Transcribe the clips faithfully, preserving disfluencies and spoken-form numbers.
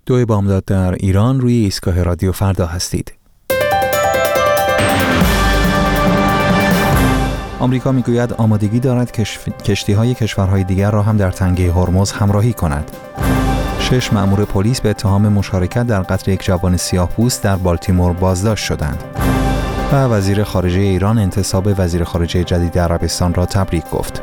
دو بامداد در ایران روی ایستگاه رادیو فردا هستید. آمریکا میگوید آمادگی دارد کشف... کشتی‌های کشورهای دیگر را هم در تنگه هرمز همراهی کند. شش مأمور پلیس به اتهام مشارکت در قتل یک جوان سیاه‌پوست در بالتیمور بازداشت شدند. و وزیر خارجه ایران انتصاب وزیر خارجه جدید عربستان را تبریک گفت.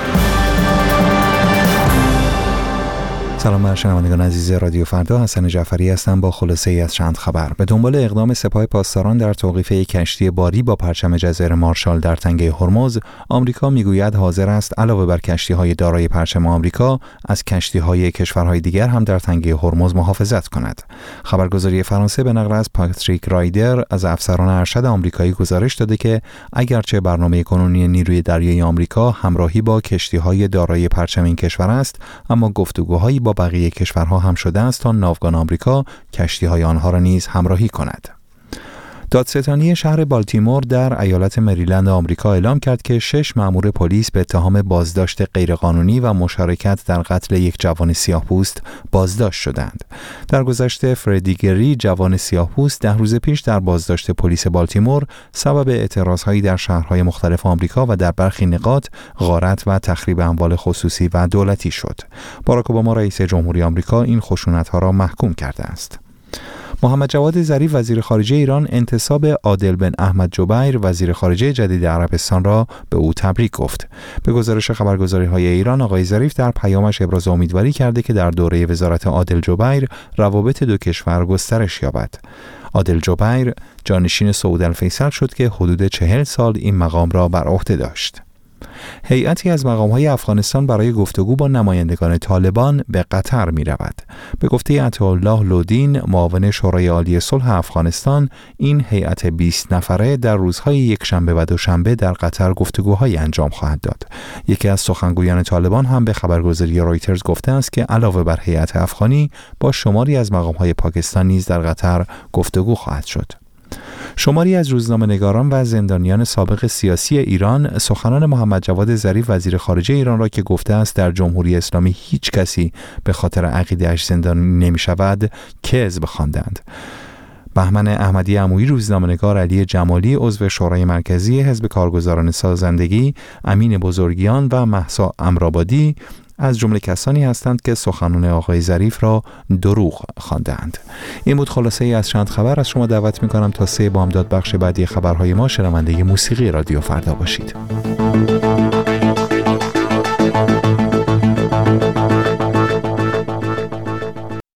سلام بر شنوندگان عزیز رادیو فردا، حسن جعفری هستم با خلاصه ای از چند خبر. به دنبال اقدام سپاه پاسداران در توقیف یک کشتی باری با پرچم جزایر مارشال در تنگه هرمز، آمریکا میگوید حاضر است علاوه بر کشتی‌های دارای پرچم آمریکا، از کشتی‌های کشورهای دیگر هم در تنگه هرمز محافظت کند. خبرگزاری فرانسه به نقل از پاتریک رایدر از افسران ارشد آمریکایی گزارش داده که اگرچه برنامه کنونی نیروی دریایی آمریکا همراهی با کشتی‌های دارای پرچم این کشور است، اما گفتگوهایی با بقیه کشورها هم شده است تا ناوگان آمریکا کشتی‌های آنها را نیز همراهی کند. دادستانی شهر بالتیمور در ایالت مریلند آمریکا اعلام کرد که شش مأمور پلیس به اتهام بازداشت غیرقانونی و مشارکت در قتل یک جوان سیاه‌پوست بازداشت شدند. در گذشته فردی گری، جوان سیاه‌پوست، ده روز پیش در بازداشت پلیس بالتیمور سبب اعتراضهایی در شهرهای مختلف آمریکا و در برخی نقاط غارت و تخریب اموال خصوصی و دولتی شد. باراک اوباما رئیس جمهوری آمریکا این خشونت‌ها را محکوم کرده است. محمد جواد ظریف وزیر خارجه ایران انتصاب عادل بن احمد جبیر وزیر خارجه جدید عربستان را به او تبریک گفت. به گزارش خبرگزاری‌های ایران، آقای ظریف در پیامش ابراز امیدواری کرده که در دوره وزارت عادل جبیر روابط دو کشور گسترش یابد. عادل جبیر جانشین سعود الفیصل شد که حدود چهل سال این مقام را بر عهده داشت. هیئتی از مقام‌های افغانستان برای گفتگو با نمایندگان طالبان به قطر می‌رود. به گفته عطاالله لودین، معاون شورای عالی صلح افغانستان، این هیئت بیست نفره در روزهای یکشنبه و دوشنبه در قطر گفتگوهای انجام خواهد داد. یکی از سخنگویان طالبان هم به خبرگزاری رایترز گفته است که علاوه بر هیئت افغانی، با شماری از مقام‌های پاکستان نیز در قطر گفتگو خواهد شد. شماری از روزنامه‌نگاران و زندانیان سابق سیاسی ایران سخنان محمد جواد ظریف وزیر خارجه ایران را که گفته است در جمهوری اسلامی هیچ کسی به خاطر عقیده‌اش زندانی نمی‌شود کذب خواندند. بهمن احمدی عمویی، روزنامه‌نگار علی جمالی عضو شورای مرکزی حزب کارگزاران سازندگی، امین بزرگیان و مهسا امرآبادی از جمله کسانی هستند که سخنان آقای ظریف را دروغ خواندند. این بود خلاصه ای از چند خبر. از شما دعوت می‌کنم تا سه بامداد بخش بعدی خبرهای ما شنونده موسیقی رادیو فردا باشید.